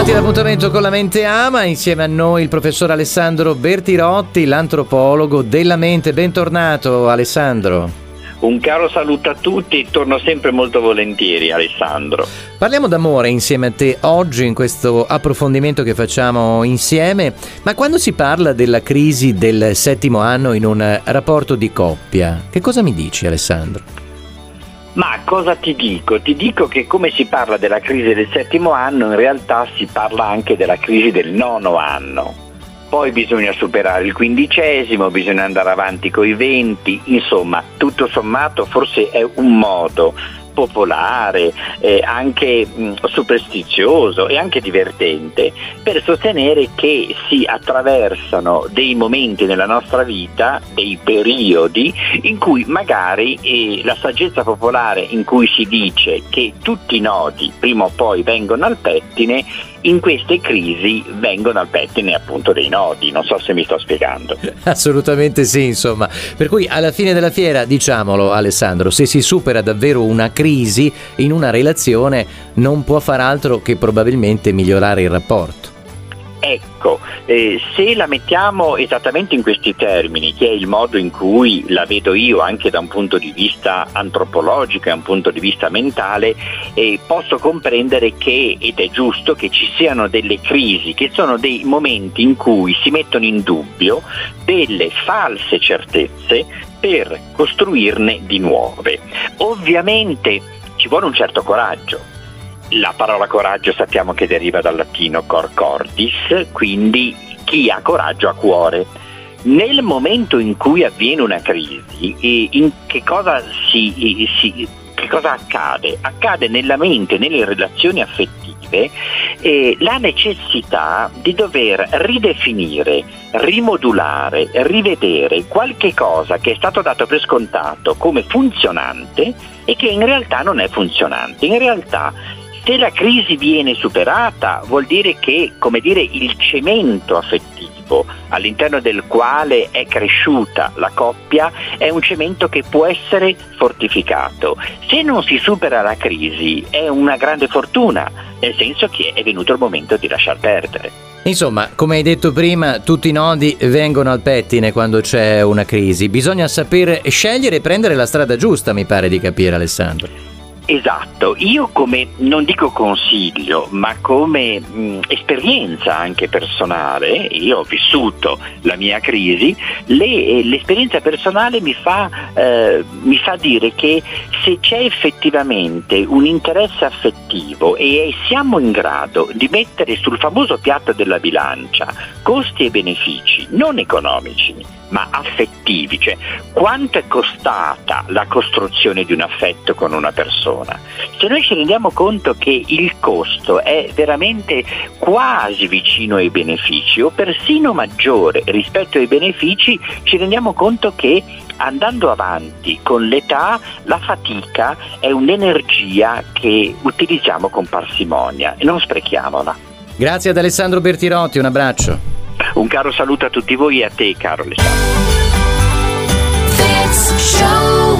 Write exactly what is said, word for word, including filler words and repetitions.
Tornati all'appuntamento con La Mente Ama, insieme a noi il professor Alessandro Bertirotti, l'antropologo della mente. Bentornato Alessandro. Un caro saluto a tutti, torno sempre molto volentieri Alessandro. Parliamo d'amore insieme a te oggi in questo approfondimento che facciamo insieme, ma quando si parla della crisi del settimo anno in un rapporto di coppia, che cosa mi dici Alessandro? Ma cosa ti dico? Ti dico che come si parla della crisi del settimo anno, in realtà si parla anche della crisi del nono anno. Poi bisogna superare il quindicesimo, bisogna andare avanti coi venti, insomma, tutto sommato forse è un modo popolare, eh, anche mh, superstizioso e anche divertente per sostenere che si attraversano dei momenti nella nostra vita, dei periodi in cui magari eh, la saggezza popolare in cui si dice che tutti i nodi prima o poi vengono al pettine, in queste crisi vengono al pettine appunto dei nodi. Non so se mi sto spiegando. Assolutamente sì, insomma. Per cui alla fine della fiera, diciamolo Alessandro, se si supera davvero una crisi in una relazione non può far altro che probabilmente migliorare il rapporto. Ecco, eh, se la mettiamo esattamente in questi termini, che è il modo in cui la vedo io anche da un punto di vista antropologico e un punto di vista mentale, eh, posso comprendere che, ed è giusto, che ci siano delle crisi, che sono dei momenti in cui si mettono in dubbio delle false certezze per costruirne di nuove. Ovviamente ci vuole un certo coraggio. La parola coraggio sappiamo che deriva dal latino cor cordis, quindi chi ha coraggio ha cuore. Nel momento in cui avviene una crisi, in che cosa, si, si, che cosa accade? Accade nella mente, nelle relazioni affettive, eh, la necessità di dover ridefinire, rimodulare, rivedere qualche cosa che è stato dato per scontato come funzionante e che in realtà non è funzionante. In realtà, se la crisi viene superata, vuol dire che, come dire, il cemento affettivo all'interno del quale è cresciuta la coppia è un cemento che può essere fortificato. Se non si supera la crisi è una grande fortuna, nel senso che è venuto il momento di lasciar perdere. Insomma, come hai detto prima, tutti i nodi vengono al pettine quando c'è una crisi. Bisogna saper scegliere e prendere la strada giusta, mi pare di capire Alessandro. Esatto, io come, non dico consiglio, ma come mh, esperienza anche personale, io ho vissuto la mia crisi, le, l'esperienza personale mi fa, eh, mi fa dire che se c'è effettivamente un interesse affettivo e siamo in grado di mettere sul famoso piatto della bilancia costi e benefici, non economici, ma affettivi, cioè quanto è costata la costruzione di un affetto con una persona. Se noi ci rendiamo conto che il costo è veramente quasi vicino ai benefici o persino maggiore rispetto ai benefici, ci rendiamo conto che andando avanti con l'età la fatica è un'energia che utilizziamo con parsimonia e non sprechiamola. Grazie ad Alessandro Bertirotti, un abbraccio. Un caro saluto a tutti voi e a te, caro Alessandro.